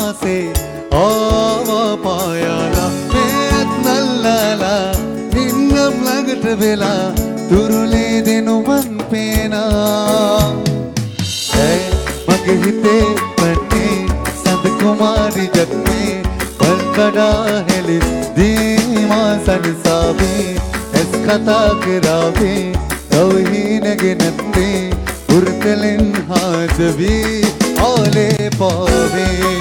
ආසේ ආවා පායාලා මේත් නල්ලාලා ඉන්නම් ළඟට වෙලා තුරුලේ දෙනුවන් පේනා මගේ හිතේ පන්නේ සඳ කුමාරි ජත්මේ පල්කඩා හෙලි දීමා සනසාවේ ඇස් කතා කරාවේ තවහීනගේ නැත්තේ උරතලෙන් හාදවී ආලේ පාවේ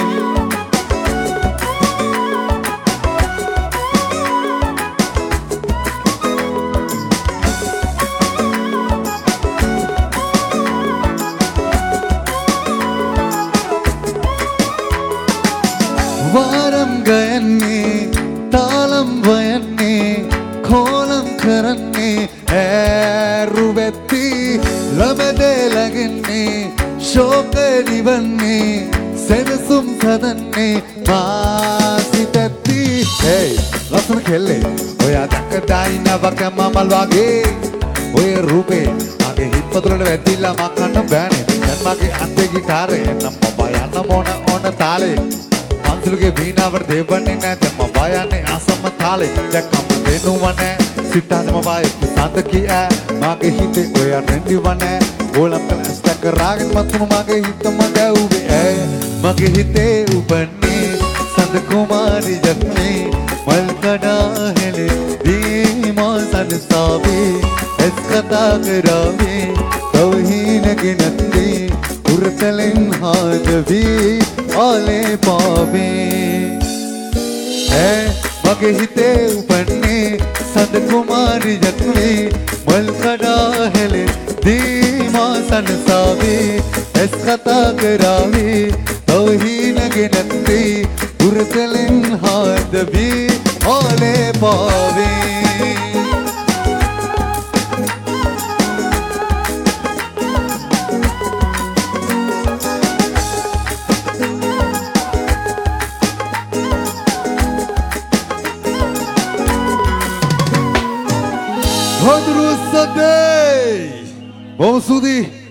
वारम गयन्ने तालम वयन्ने खोलम करन्ने रुवेत्ती लबदे लगन्ने शोक निवन्ने सेनसुम सदन्ने मासितत्ती hey लसन खेले ओया दक्कदाइना वकम मलवागे ओए रूपे आगे हिप्पतुलට වැදිලා මකන්න බෑනේ දැන් මගේ අතේ ගිටාරේ නම් බයන්න මොන ඕන තාලේ අන්තුලගේ වීණාවට දෙවන්නේ නැත මම බයන්නේ අසම තාලේ දැක්කම දෙනුවනේ සිතාදම බය සඳ කියා මගේ හිතේ ඔයා රැඳිවනේ ඕලම් කල ස්ටක් රාගෙන් මතුණු මගේ හිතම ගැව්වේ මගේ හිතේ උපන්නේ සඳ කුමාරි ජත්නේ මල් කඩා හෙලේ දීමා සනසාවේ එස් කතා කරාවේ තවහීනගේ නැත්තේ උරතලෙන් හාදවී ආලේ පාවේ මගේ හිතේ උපන්නේ සඳ කුමාරි ජත්නේ මල් කඩා හෙලේ දීමා සනසාවේ එස් කතා කරාවේ තවහීනගේ නැත්තේ උරතලෙන් හාදවී ආලේ පාවේ Rodru Sadei! Vamos subir!